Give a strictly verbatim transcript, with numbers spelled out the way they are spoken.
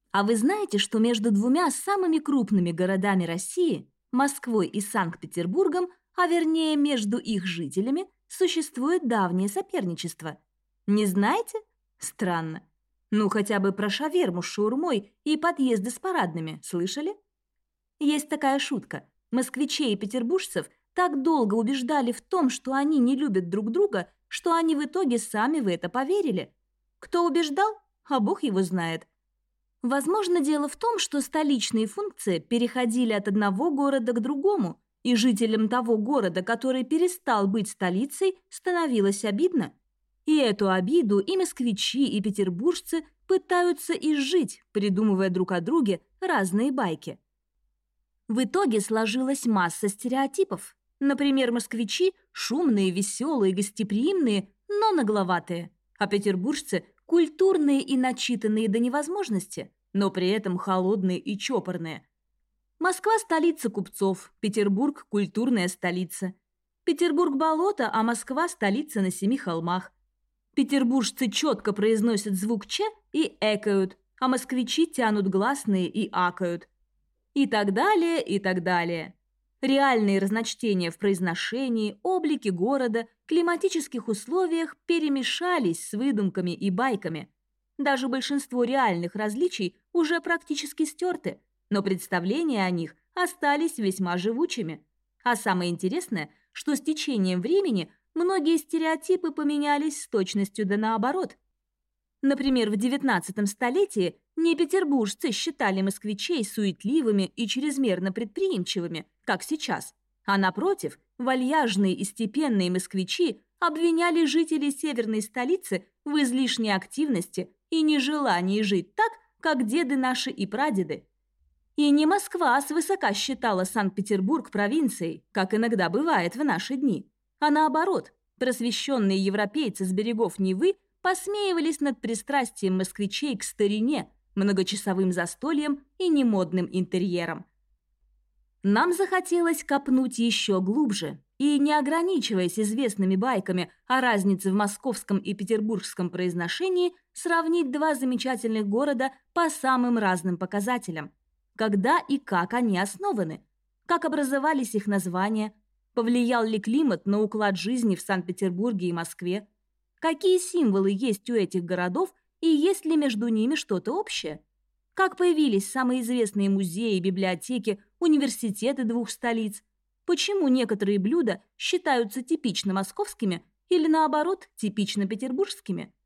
А вы знаете, что между двумя самыми крупными городами России, Москвой и Санкт-Петербургом, а вернее между их жителями, существует давнее соперничество? Не знаете? Странно. Ну, хотя бы про шаверму с шаурмой и подъезды с парадными слышали? Есть такая шутка. Москвичей и петербуржцев так долго убеждали в том, что они не любят друг друга, что они в итоге сами в это поверили. Кто убеждал? А бог его знает. Возможно, дело в том, что столичные функции переходили от одного города к другому, и жителям того города, который перестал быть столицей, становилось обидно. И эту обиду и москвичи, и петербуржцы пытаются изжить, придумывая друг о друге разные байки. В итоге сложилась масса стереотипов. Например, москвичи – шумные, веселые, гостеприимные, но нагловатые, а петербуржцы – культурные и начитанные до невозможности, но при этом холодные и чопорные. Москва – столица купцов, Петербург – культурная столица. Петербург – болото, а Москва – столица на семи холмах. Петербуржцы четко произносят звук «ч» и экают, а москвичи тянут гласные и акают. И так далее, и так далее. Реальные разночтения в произношении, облике города, климатических условиях перемешались с выдумками и байками. Даже большинство реальных различий уже практически стерты, но представления о них остались весьма живучими. А самое интересное, что с течением времени многие стереотипы поменялись с точностью да наоборот. Например, в девятнадцатом столетии не петербуржцы считали москвичей суетливыми и чрезмерно предприимчивыми, как сейчас, а напротив, вальяжные и степенные москвичи обвиняли жителей северной столицы в излишней активности и нежелании жить так, как деды наши и прадеды. И не Москва свысока считала Санкт-Петербург провинцией, как иногда бывает в наши дни, а наоборот, просвещенные европейцы с берегов Невы посмеивались над пристрастием москвичей к старине, многочасовым застольям и немодным интерьерам. Нам захотелось копнуть еще глубже и, не ограничиваясь известными байками о разнице в московском и петербургском произношении, сравнить два замечательных города по самым разным показателям. Когда и как они основаны, как образовались их названия, повлиял ли климат на уклад жизни в Санкт-Петербурге и Москве, какие символы есть у этих городов и есть ли между ними что-то общее? Как появились самые известные музеи, библиотеки, университеты двух столиц? Почему некоторые блюда считаются типично московскими или, наоборот, типично петербургскими?